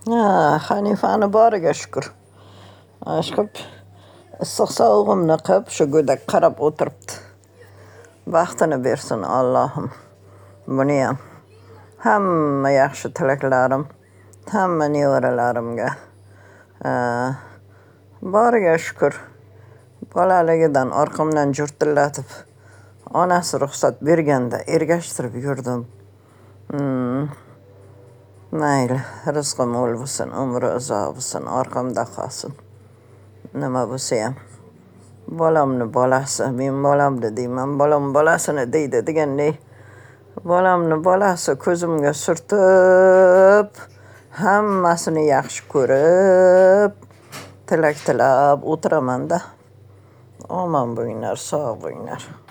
Hanifani boriga shukur. Ishqib, issiq sovug'imni qilib, shu go'dak qarab o'tiribdi. Baxtini bersin Allohim. Buniyam. Hamma yaxshi tilaklarim, hamma nevaralarimga. Boriga shukur. Bolaligidan orqamdan jurtillatib, onasi ruxsat berganda ergashtirib yurdim. Mayli, rizqi mo'l bo'lsin, umri uzoq bo'lsin, orqamda qolsin. Nima bo'lsayam. Bolamni bolasi, men bolamni deyman, bolam bolasini deydi deganday. Bolamni bolasi ko'zimga surtib, hammasini yaxshi ko'rib, tilak tilab o'tiraman-da. Omon bo'linglar, sog' bo'linglar.